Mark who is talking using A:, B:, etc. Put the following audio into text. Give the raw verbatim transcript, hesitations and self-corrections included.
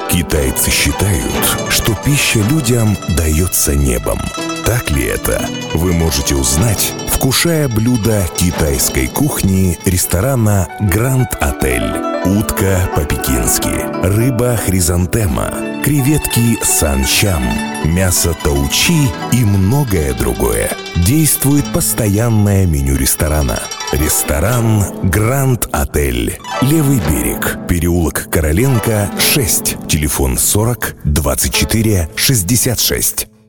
A: Китайцы считают, что пища людям дается небом. Так ли это? Вы можете узнать, вкушая блюда китайской кухни ресторана «Гранд Отель». Утка по-пекински, рыба хризантема, креветки санчам, мясо таучи и многое другое. Действует постоянное меню ресторана. Ресторан «Гранд Отель». Левый берег, переулок Короленко, шесть, телефон сорок двадцать четыре шестьдесят шесть.